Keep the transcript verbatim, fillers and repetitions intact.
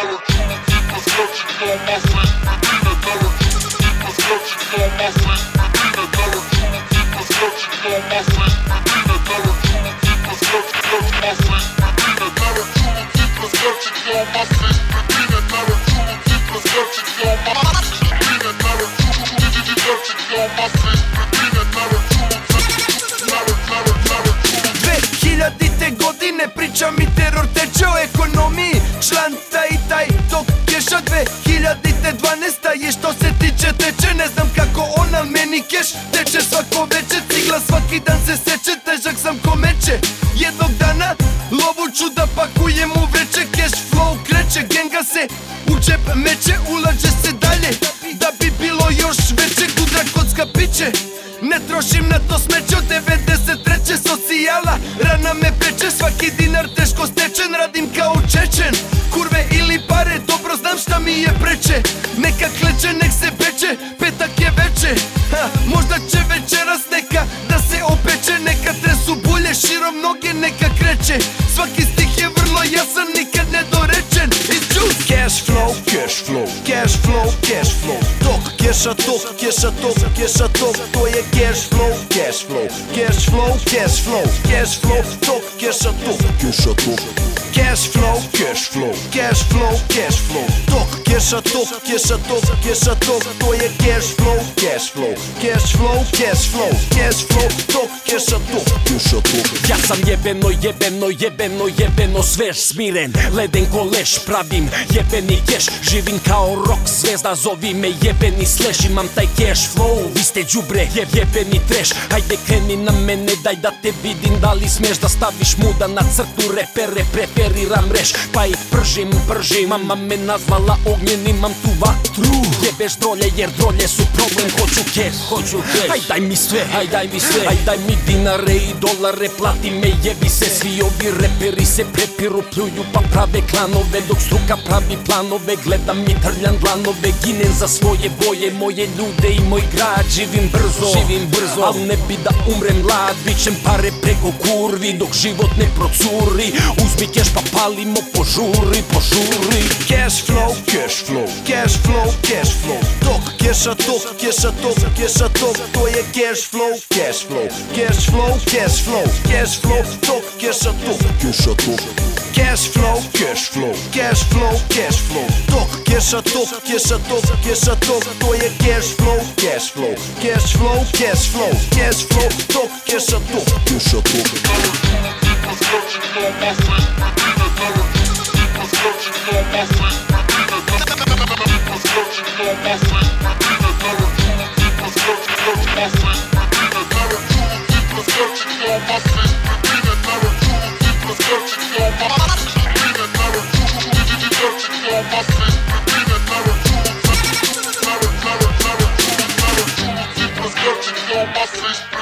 Hiljadite godine priča mi teror teče o ekonomiji, članta i taj tok keša. Dve hiljadite dvanaesta je što se tiče teče, ne znam kako ona meni keš teče svako veče, cigla svaki dan se seče, težak sam ko meče. Jednog dana lovu ću da pakujem u vreće, cash flow kreće, genga se u džep meće, ulaže se dalje da bi bilo još veće, kudra kocka piće. Ne trošim na to smeće od devedeset treće socijala, rana me peče, svaki dinar teško stečen, radim kao Čečen. Kurve ili pare, dobro znam šta mi je preče, neka kleče, nek se peče, petak je veče. Ha, možda će večeras neka da se opeče, neka tresu bulje širom noge, neka kreće. Svaki stih je vrlo jasan, nikad nedorečen. It's juice. Cash flow, cash flow, cash flow, cash flow, tok keša, tok keša, tok keša, tok, to je cash flow, cash flow, cash flow, cash flow, cash flow, tok keša, tok keša, tok, cash flow, cash flow, cash flow, cash flow, tok keša, tok keša, tok keša, tok, to je cash flow, cash flow, cash flow, cash flow, cash flow, tok keša, tok keša, tok. Ja sam jebeno, jebeno, jebeno, jebeno svež, smiren, leden ko leš, pravim jebeni keš, živim kao rock zvezda, zovi me jebeni slash, imam taj cash flow, vi ste đubre, jeb jebeni trash, hajde kreni na mene, daj da te vidim, da li smeš da staviš muda na crtu, repere preferiram reš, pa ih pržim, pržim, mama me nazvala ognjen, imam tu vatru, jebeš drolje jer drolje su problem, hoću cash, hoću cash, haj daj mi sve, haj daj mi sve, haj daj mi dinare i dolare, plati me, jebi se, svi ovi reperi se prepiru, pljuju pa prave klanove, dok struka pravi planove, gledam i trljam dlanove, ginem za svoje boje, moje ljude i moj grad, živim brzo, živim brzo, al ne bi da umrem mlad, vičem pare preko kurvi, dok život ne procuri, uzmi keš pa palimo, požuri, požuri. Cash flow, cash flow, cash flow, cash flow, tok keša, tok keša, tok keša, tok, to je cash flow, cash flow, cash flow, cash flow, cash flow, tok keša, tok keša, tok, cash flow, cash flow, cash flow, cash flow, tok keša, tok keša, tok keša, tok, to je cash flow, cash flow, cash flow, cash flow, cash flow, tok keša, tok keša, tok. That's